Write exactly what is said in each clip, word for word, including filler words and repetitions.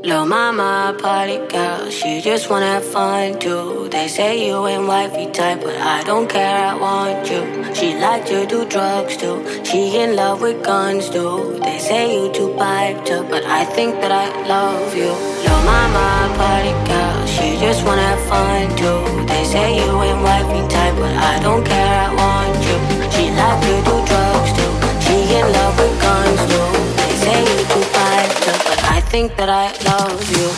Lil' mama, party girl, she just wanna have fun too. They say you ain't wifey type, but I don't care, I want you. She like to do drugs too, she in love with guns too. They say you too piped up, but I think that I love you. Lil' mama, party girl, she just wanna have fun too. They say you ain't wifey type, but I don't care, I want you. She like to do drugs too, she in love with guns too. They say you too piped up, but I think that I love you.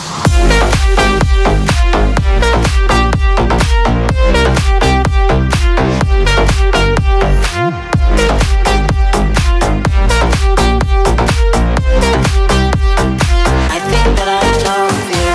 I think that I love you.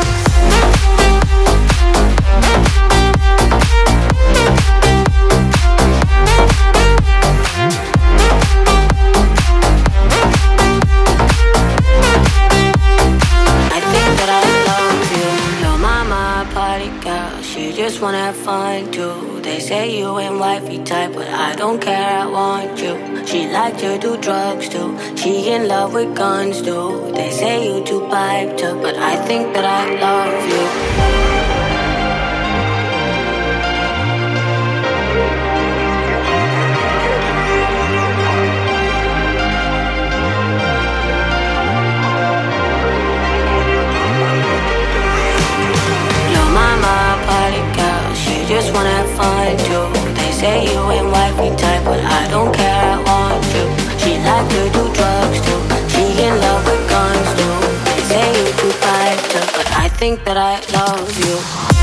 She just wanna have fun too. They say you ain't wifey type, but I don't care, I want you. She like to do drugs too, she in love with guns too. They say you too piped up, but I think that I love you. Just wanna have fun too. They say you ain't wifey type, but I don't care, I want you. She like to do drugs too, she in love with guns too. They say you too piped up, but I think that I love you.